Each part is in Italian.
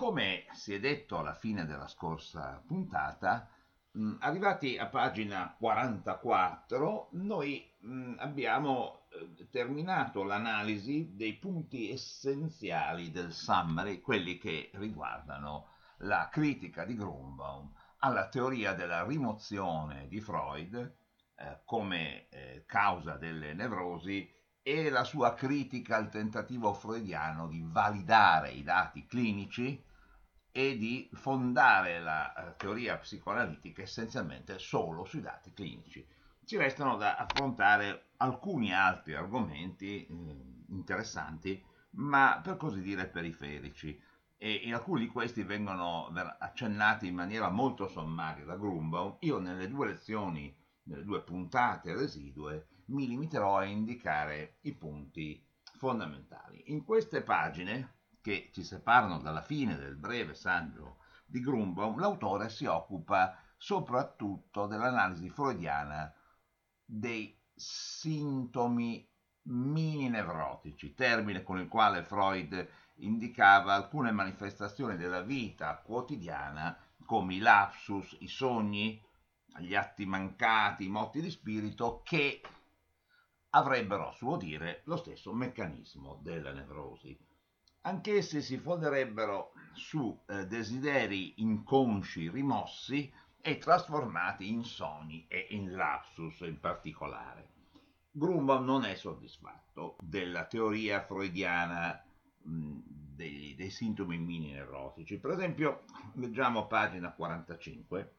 Come si è detto alla fine della scorsa puntata, arrivati a pagina 44, noi abbiamo terminato l'analisi dei punti essenziali del summary, quelli che riguardano la critica di Grunbaum alla teoria della rimozione di Freud come causa delle nevrosi e la sua critica al tentativo freudiano di validare i dati clinici e di fondare la teoria psicoanalitica essenzialmente solo sui dati clinici. Ci restano da affrontare alcuni altri argomenti interessanti, ma per così dire periferici. E in alcuni di questi vengono accennati in maniera molto sommaria da Grunbaum. Io nelle due lezioni, nelle due puntate residue, mi limiterò a indicare i punti fondamentali. In queste pagine, che ci separano dalla fine del breve saggio di Grunbaum, l'autore si occupa soprattutto dell'analisi freudiana dei sintomi mini-nevrotici, termine con il quale Freud indicava alcune manifestazioni della vita quotidiana come i lapsus, i sogni, gli atti mancati, i motti di spirito che avrebbero, a suo dire, lo stesso meccanismo della nevrosi. Anch'essi si fonderebbero su desideri inconsci rimossi e trasformati in sogni e in lapsus in particolare. Grunbaum non è soddisfatto della teoria freudiana dei sintomi mini-nevrotici. Per esempio, leggiamo pagina 45,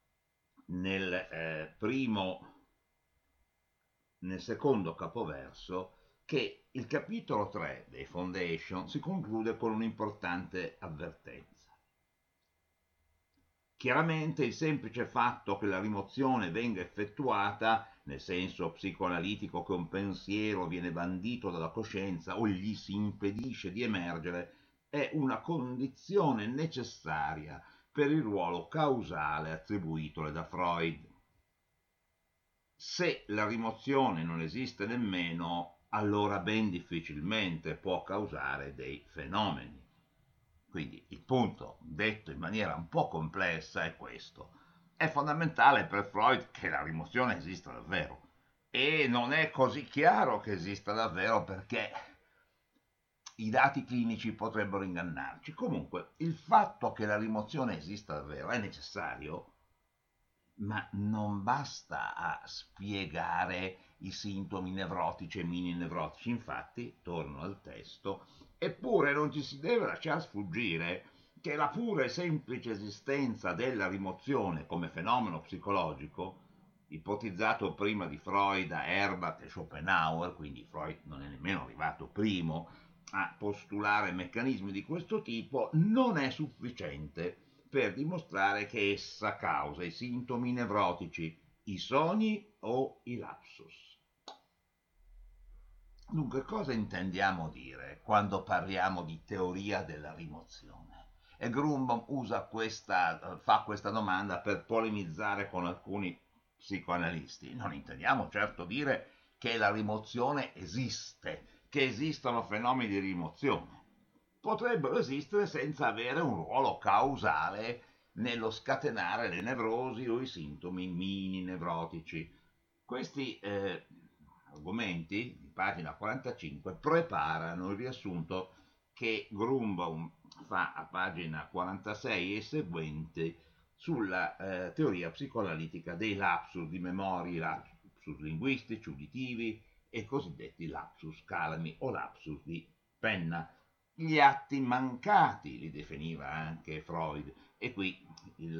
nel nel secondo capoverso, che il capitolo 3 dei Foundation si conclude con un'importante avvertenza. Chiaramente il semplice fatto che la rimozione venga effettuata, nel senso psicoanalitico che un pensiero viene bandito dalla coscienza o gli si impedisce di emergere, è una condizione necessaria per il ruolo causale attribuitole da Freud. Se la rimozione non esiste nemmeno, allora ben difficilmente può causare dei fenomeni. Quindi il punto, detto in maniera un po' complessa, è questo. È fondamentale per Freud che la rimozione esista davvero. E non è così chiaro che esista davvero perché i dati clinici potrebbero ingannarci. Comunque, il fatto che la rimozione esista davvero è necessario, ma non basta a spiegare i sintomi nevrotici e mini nevrotici. Infatti, torno al testo, eppure non ci si deve lasciar sfuggire che la pura e semplice esistenza della rimozione come fenomeno psicologico, ipotizzato prima di Freud da Herbart e Schopenhauer, quindi Freud non è nemmeno arrivato primo a postulare meccanismi di questo tipo, non è sufficiente per dimostrare che essa causa i sintomi nevrotici, i sogni o i lapsus. Dunque, cosa intendiamo dire quando parliamo di teoria della rimozione? E Grunbaum fa questa domanda per polemizzare con alcuni psicoanalisti. Non intendiamo certo dire che la rimozione esiste, che esistono fenomeni di rimozione. Potrebbero esistere senza avere un ruolo causale nello scatenare le nevrosi o i sintomi mini-nevrotici. Questi argomenti, di pagina 45, preparano il riassunto che Grunbaum fa a pagina 46 e seguenti sulla teoria psicoanalitica dei lapsus di memoria, lapsus linguistici, uditivi e cosiddetti lapsus calami o lapsus di penna. Gli atti mancati li definiva anche Freud, e qui il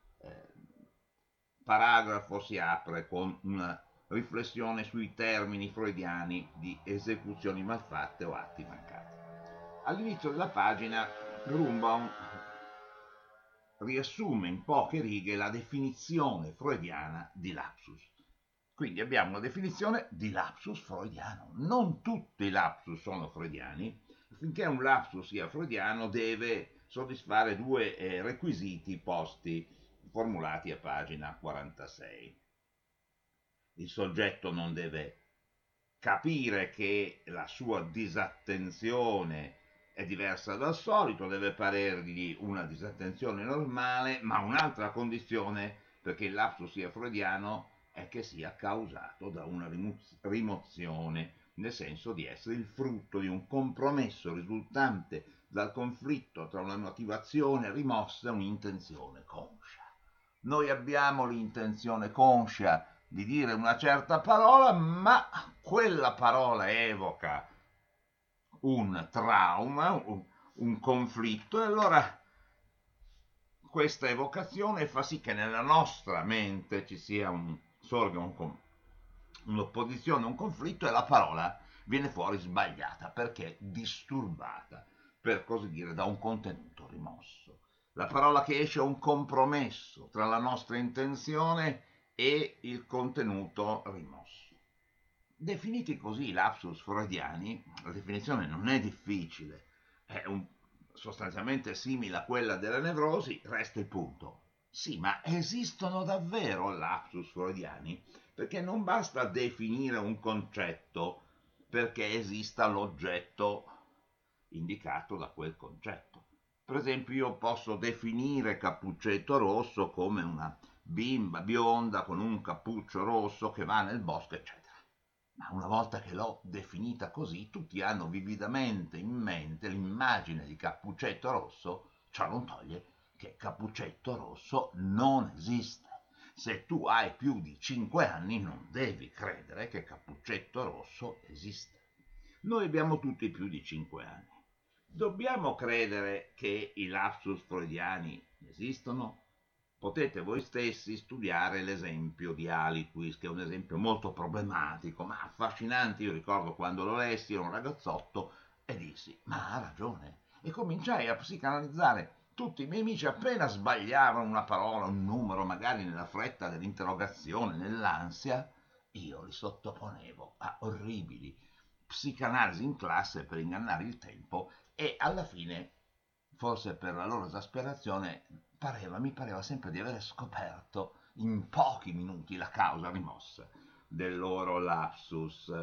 paragrafo si apre con una riflessione sui termini freudiani di esecuzioni malfatte o atti mancati. All'inizio della pagina Grunbaum riassume in poche righe la definizione freudiana di lapsus. Quindi abbiamo una definizione di lapsus freudiano. Non tutti i lapsus sono freudiani. Affinché un lapsus sia freudiano deve soddisfare due requisiti formulati a pagina 46. Il soggetto non deve capire che la sua disattenzione è diversa dal solito, deve parergli una disattenzione normale, ma un'altra condizione perché il lapsus sia freudiano è che sia causato da una rimozione, nel senso di essere il frutto di un compromesso risultante dal conflitto tra una motivazione rimossa e un'intenzione conscia. Noi abbiamo l'intenzione conscia di dire una certa parola, ma quella parola evoca un trauma, un conflitto, e allora questa evocazione fa sì che nella nostra mente ci sia un'opposizione, un conflitto, e la parola viene fuori sbagliata perché disturbata, per così dire, da un contenuto rimosso. La parola che esce è un compromesso tra la nostra intenzione e il contenuto rimosso. Definiti così i lapsus freudiani, la definizione non è difficile, è sostanzialmente simile a quella della nevrosi, resta il punto. Sì, ma esistono davvero lapsus freudiani? Perché non basta definire un concetto perché esista l'oggetto indicato da quel concetto. Per esempio, io posso definire Cappuccetto Rosso come una bimba bionda con un cappuccio rosso che va nel bosco, eccetera. Ma una volta che l'ho definita così, tutti hanno vividamente in mente l'immagine di Cappuccetto Rosso, ciò non toglie che Cappuccetto Rosso non esiste. Se tu hai più di 5 anni non devi credere che Cappuccetto Rosso esista. Noi abbiamo tutti più di 5 anni. Dobbiamo credere che i lapsus freudiani esistono? Potete voi stessi studiare l'esempio di Aliquis, che è un esempio molto problematico, ma affascinante. Io ricordo quando lo lessi, ero un ragazzotto, e dissi, ma ha ragione. E cominciai a psicanalizzare tutti i miei amici appena sbagliavano una parola, un numero, magari nella fretta dell'interrogazione, nell'ansia, io li sottoponevo a orribili psicanalisi in classe per ingannare il tempo, e alla fine, forse per la loro esasperazione, mi pareva sempre di aver scoperto in pochi minuti la causa rimossa del loro lapsus.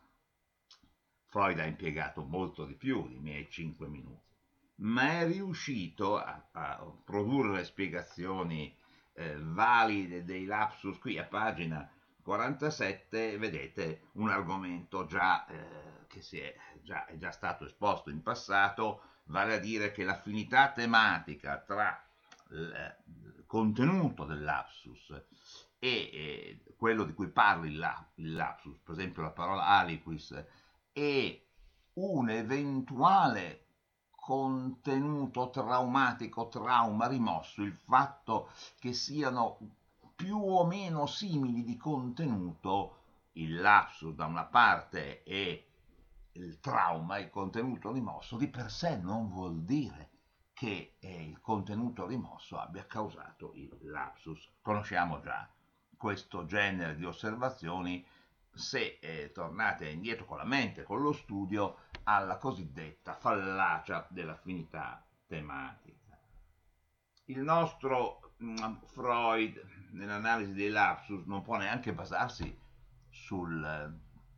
Freud ha impiegato molto di più dei miei 5 minuti, ma è riuscito a produrre spiegazioni valide dei lapsus. Qui a pagina 47 vedete un argomento è già stato esposto in passato, vale a dire che l'affinità tematica tra il contenuto del lapsus e quello di cui parla il lapsus, per esempio la parola aliquis, e un eventuale contenuto traumatico, trauma rimosso, il fatto che siano più o meno simili di contenuto, il lapsus da una parte e il trauma, il contenuto rimosso, di per sé non vuol dire che il contenuto rimosso abbia causato il lapsus. Conosciamo già questo genere di osservazioni se tornate indietro con la mente, con lo studio, alla cosiddetta fallacia dell'affinità tematica. Il nostro Freud, nell'analisi dei lapsus, non può neanche basarsi sul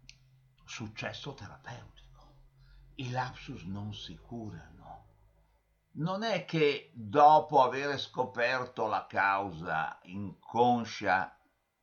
successo terapeutico. I lapsus non si curano. Non è che dopo aver scoperto la causa inconscia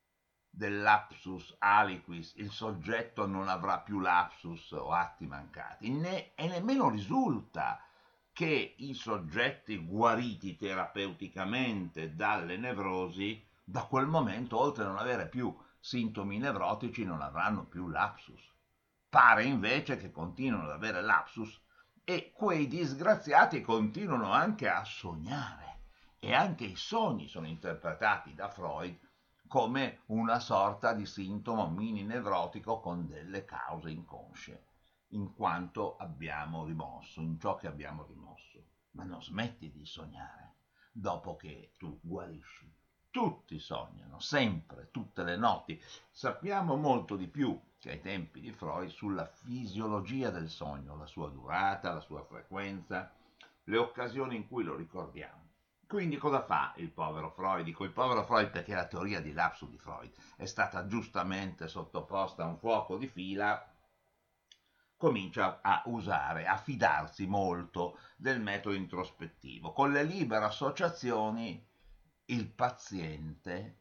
del lapsus aliquis il soggetto non avrà più lapsus o atti mancati, e nemmeno risulta che i soggetti guariti terapeuticamente dalle nevrosi da quel momento, oltre a non avere più sintomi nevrotici, non avranno più lapsus. Pare invece che continuino ad avere lapsus, e quei disgraziati continuano anche a sognare, e anche i sogni sono interpretati da Freud come una sorta di sintomo mini nevrotico con delle cause inconsce, in quanto abbiamo rimosso, in ciò che abbiamo rimosso. Ma non smetti di sognare dopo che tu guarisci. Tutti sognano, sempre, tutte le notti. Sappiamo molto di più che ai tempi di Freud sulla fisiologia del sogno, la sua durata, la sua frequenza, le occasioni in cui lo ricordiamo. Quindi cosa fa il povero Freud? Dico il povero Freud perché la teoria di lapsus di Freud è stata giustamente sottoposta a un fuoco di fila comincia a usare, a fidarsi molto del metodo introspettivo. Con le libere associazioni il paziente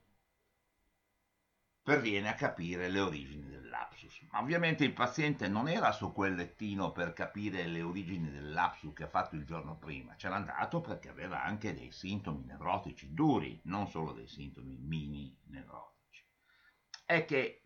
perviene a capire le origini del lapsus. Ma ovviamente il paziente non era su quel lettino per capire le origini del lapsus che ha fatto il giorno prima, c'era andato perché aveva anche dei sintomi nevrotici duri, non solo dei sintomi mini nevrotici. È che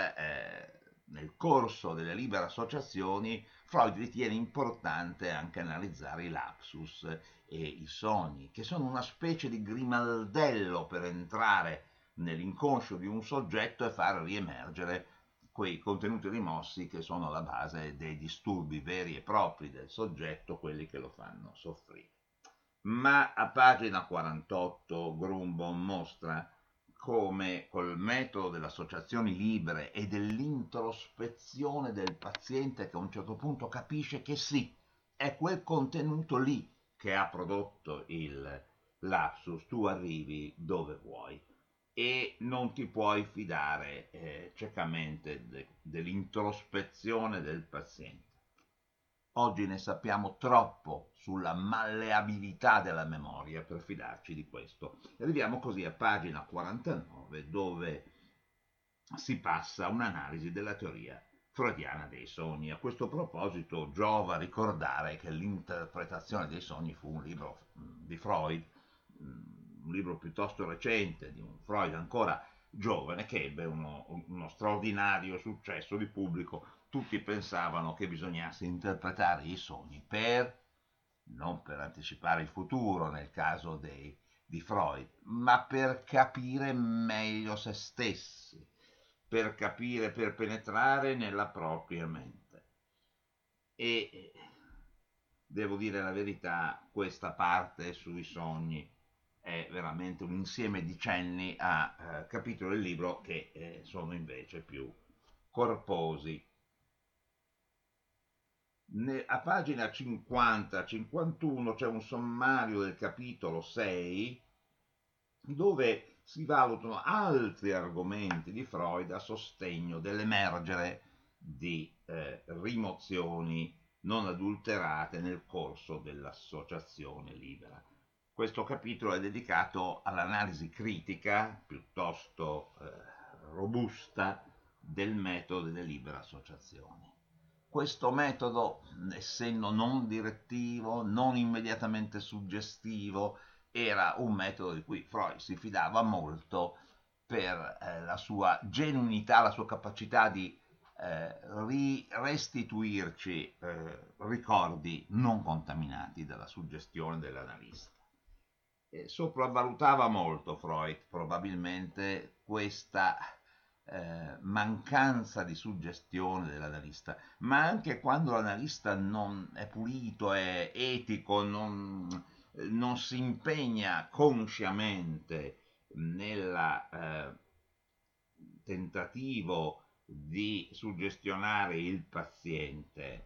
nel corso delle libere associazioni Freud ritiene importante anche analizzare i lapsus e i sogni, che sono una specie di grimaldello per entrare nell'inconscio di un soggetto e far riemergere quei contenuti rimossi che sono la base dei disturbi veri e propri del soggetto, quelli che lo fanno soffrire. Ma a pagina 48 Grumbon mostra come col metodo delle associazioni libere e dell'introspezione del paziente che a un certo punto capisce che sì, è quel contenuto lì che ha prodotto il lapsus, tu arrivi dove vuoi e non ti puoi fidare ciecamente dell'introspezione del paziente. Oggi ne sappiamo troppo sulla malleabilità della memoria per fidarci di questo. Arriviamo così a pagina 49 dove si passa a un'analisi della teoria freudiana dei sogni. A questo proposito giova ricordare che l'interpretazione dei sogni fu un libro di Freud, un libro piuttosto recente di un Freud ancora giovane che ebbe uno straordinario successo di pubblico. Tutti pensavano che bisognasse interpretare i sogni non per anticipare il futuro nel caso di Freud, ma per capire meglio se stessi, per capire, per penetrare nella propria mente. E devo dire la verità, questa parte sui sogni è veramente un insieme di cenni a capitoli del libro che sono invece più corposi. A pagina 50-51 c'è un sommario del capitolo 6 dove si valutano altri argomenti di Freud a sostegno dell'emergere di rimozioni non adulterate nel corso dell'associazione libera. Questo capitolo è dedicato all'analisi critica piuttosto robusta del metodo delle libere associazioni. Questo metodo, essendo non direttivo, non immediatamente suggestivo, era un metodo di cui Freud si fidava molto per la sua genuinità, la sua capacità di restituirci ricordi non contaminati dalla suggestione dell'analista. Sopravvalutava molto Freud probabilmente questa mancanza di suggestione dell'analista, ma anche quando l'analista non è pulito, è etico, non si impegna consciamente nel tentativo di suggestionare il paziente,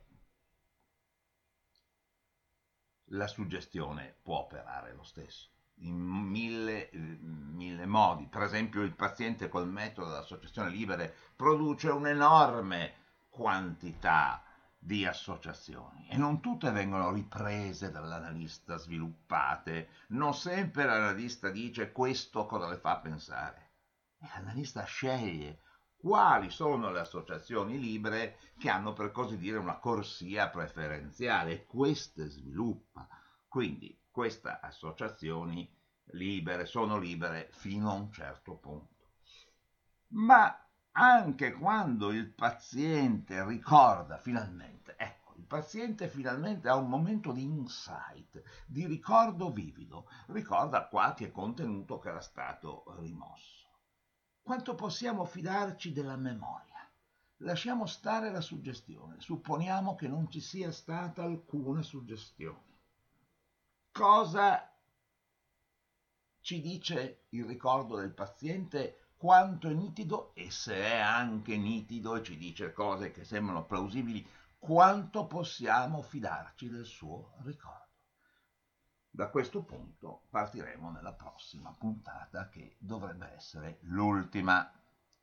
la suggestione può operare lo stesso in mille modi. Per esempio il paziente col metodo dell'associazione libere produce un'enorme quantità di associazioni e non tutte vengono riprese dall'analista, sviluppate. Non sempre l'analista dice questo cosa le fa pensare. E l'analista sceglie quali sono le associazioni libere che hanno per così dire una corsia preferenziale e queste sviluppa. Quindi queste associazioni libere sono libere fino a un certo punto. Ma anche quando il paziente ricorda finalmente, ecco, il paziente finalmente ha un momento di insight, di ricordo vivido, ricorda qualche contenuto che era stato rimosso. Quanto possiamo fidarci della memoria? Lasciamo stare la suggestione, supponiamo che non ci sia stata alcuna suggestione. Cosa ci dice il ricordo del paziente, quanto è nitido, e se è anche nitido e ci dice cose che sembrano plausibili, quanto possiamo fidarci del suo ricordo. Da questo punto partiremo nella prossima puntata che dovrebbe essere l'ultima.